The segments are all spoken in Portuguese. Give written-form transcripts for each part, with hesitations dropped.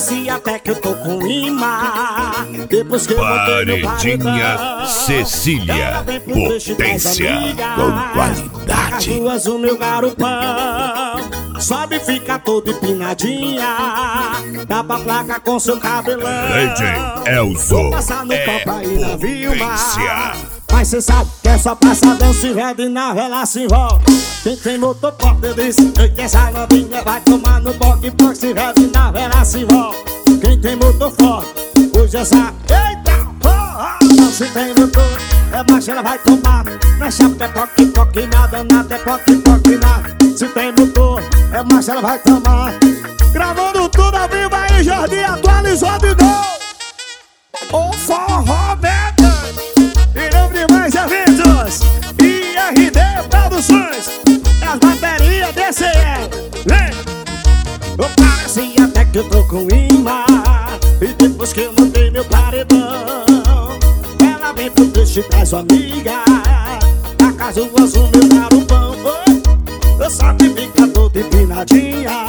parecia até que eu tô com imã. Depois que eu botei meu Paredinha Cecília, potência com qualidade. Duas o meu garupão sobe e fica todo empinadinha. Dá pra placa com seu cabelão. DJ Elzo vou passar no copo aí na Vilma. potência. Mas cê sabe que é só passadão, se rede e na vela se envolve. Quem tem motor forte eu disse que essa novinha vai tomar no boque, porque se rede e na vela se envolve. Quem tem motor forte, hoje essa eita porra. Não se tem motor, é baixo ela vai tomar. Não é chapa, é poque, poque, nada, nada, é poque, poque, nada. Se tem motor, é baixo ela vai tomar. Gravando tudo ao vivo aí, Jordi atualizou de novo. O forró beta e não de mais eventos. IRD Produções, as baterias DCE. Vem! Eu parecia até que eu tô com imã. E depois que eu mandei meu paredão, ela vem pro peixe e traz sua amiga. Na casa o azul, meu garupão. Eu só que fica todo empinadinha.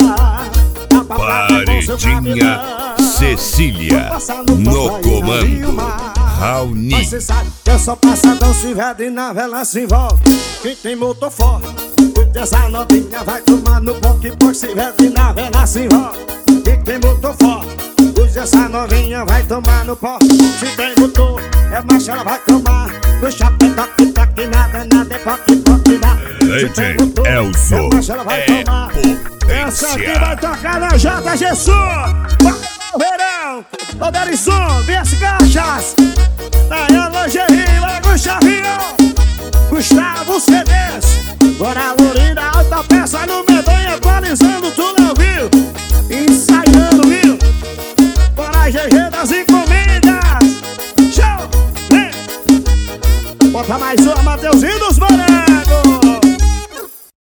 Paredinha Cecília no comando. Raoni. Mas cê sabe que é só passadão, se vede e na vela se envolve. Quem tem motor forte, porque essa novinha vai tomar no boque, porque se vede e na vela se envolve. Quem tem motor forte, hoje essa novinha vai tomar no pó. Se tem motor, é macho, ela vai tomar no chapéu, toque, toque, nada, nada, é poque, poque, nada. DJ Elzo é macho, ela vai tomar. Essa aqui vai tocar na JG Sul. Verão, o Derisson, Vias Caixas, Nayan Lingerie, Lago Chavião, Gustavo CDs, Bora Lourida, alta peça no Medonha, atualizando tudo ao vivo, ensaiando, viu? Bora GG das encomendas. Show, vem! Bota mais uma, Mateuzinho dos Morangos.